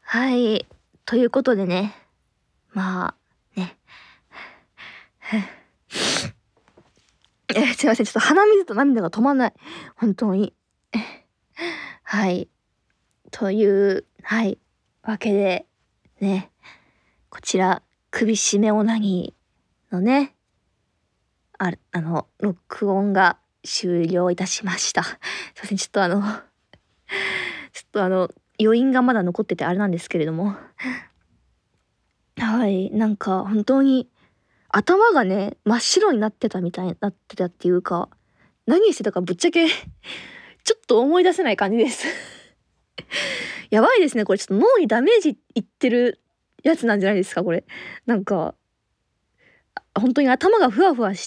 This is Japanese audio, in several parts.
はい。ということでね。まあ、ね。すいません。ちょっと鼻水と涙が止まんない。本当に。はい。という、はい。わけで、ね。こちら、首絞めオナニーのね、録音が終了いたしました。すいません。ちょっと余韻がまだ残っててあれなんですけれども。はい。なんか本当に頭がね、真っ白になってたっていうか、何してたかぶっちゃけちょっと思い出せない感じです。やばいですね、これちょっと脳にダメージいってるやつなんじゃないですか、これ。なんか、本当に頭がふわふわして、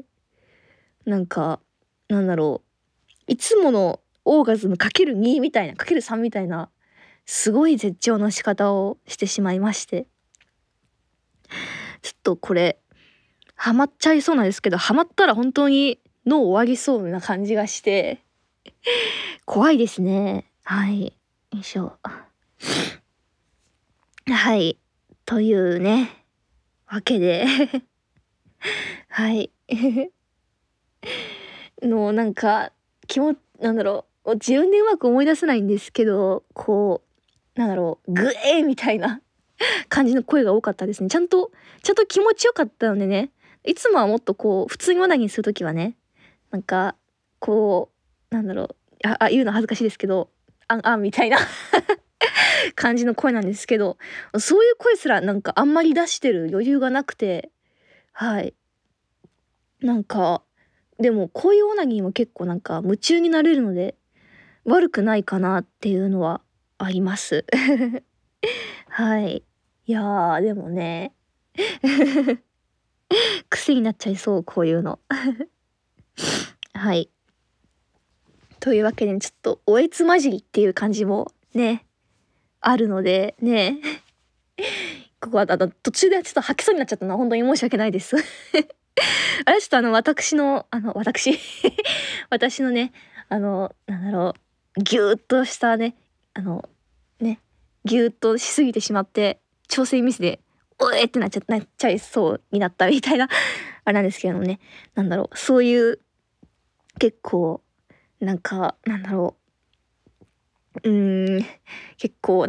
なんか、なんだろう、いつものオーガズムかける2みたいな、かける3みたいな、すごい絶頂の仕方をしてしまいまして。ちょっとこれ、ハマっちゃいそうなんですけど、ハマったら本当に脳終わりそうな感じがして、怖いですね。はい。よいしょ。はい。というね、わけではい。なんか、なんだろう、自分でうまく思い出せないんですけど、こう、なんだろう、グエーみたいな感じの声が多かったですね。ちゃんと気持ちよかったのでね、いつもはもっとこう、普通にオナニーするときはね、なんか、こう、なんだろう、言うの恥ずかしいですけど、みたいな感じの声なんですけど、そういう声すらなんかあんまり出してる余裕がなくて、はい。なんか、でもこういうオナニーも結構なんか夢中になれるので、悪くないかなっていうのはあります。はい。いやー、でもね、癖になっちゃいそう、こういうの。はい。というわけで、ちょっとおえつ混じりっていう感じもね、あるので、ね。ここは途中でちょっと吐きそうになっちゃったのは本当に申し訳ないです。あれちょっと私のね、なんだろギューッとしたね、ね、ギューッとしすぎてしまって、調整ミスで、おえってなっちゃいそうになったみたいなあれなんですけれどもね、そういう結構、結構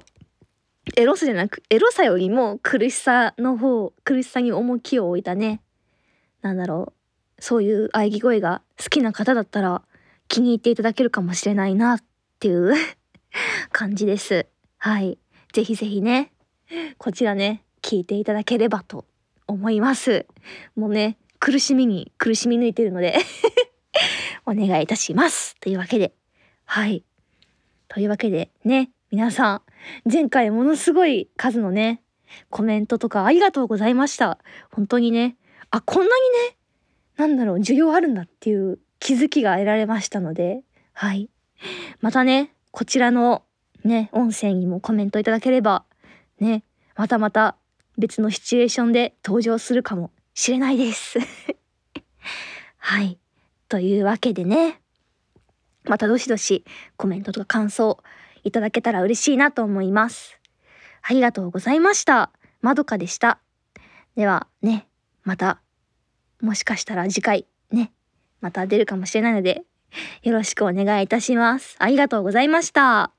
エロさよりも苦しさに重きを置いたね、そういう喘ぎ声が好きな方だったら気に入っていただけるかもしれないなっていう感じです。はい。ぜひぜひね、こちらね、聞いていただければと思います。もうね、苦しみに苦しみ抜いてるのでお願いいたします。というわけで、はい。というわけでね、皆さん、前回ものすごい数のね、コメントとかありがとうございました。本当にね、こんなにね、需要あるんだっていう気づきが得られましたので、はい。またね、こちらのね、音声にもコメントいただければ、ね、またまた別のシチュエーションで登場するかもしれないです。はい。というわけでね、またどしどしコメントとか感想いただけたら嬉しいなと思います。ありがとうございました。まどかでした。ではね、また、もしかしたら次回ね、また出るかもしれないので、よろしくお願いいたします。ありがとうございました。